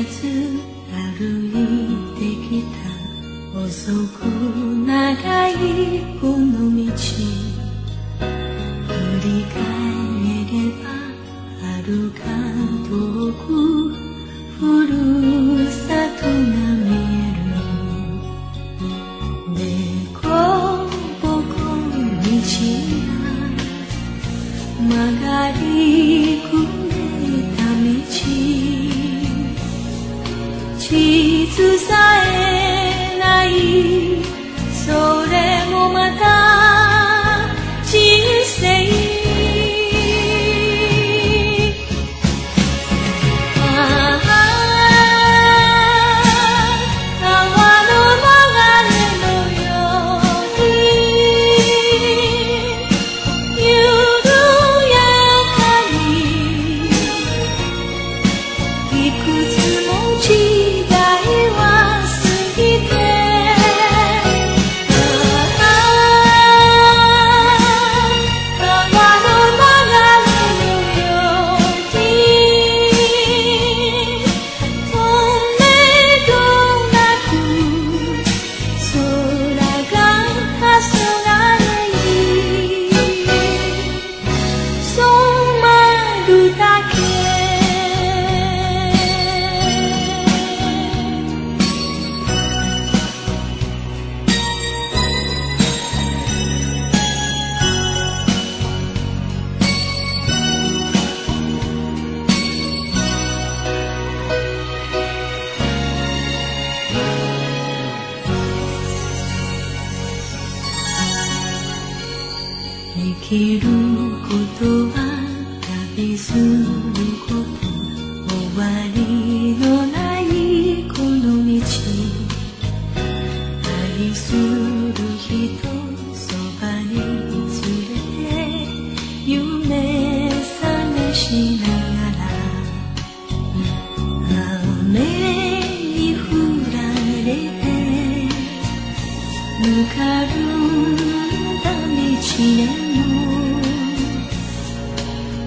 ず歩いてきた遅く長いこの道振り返れば遥か遠くふるさとが見えるでこぼこ道が曲がりくねった道地図さえないそれもまた人生生きることは旅すること終わりのないこの道愛する人そばに連れて夢探しながら雨に降られてぬかるんだ道へ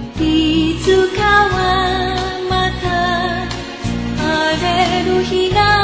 いつかはまた晴れる日が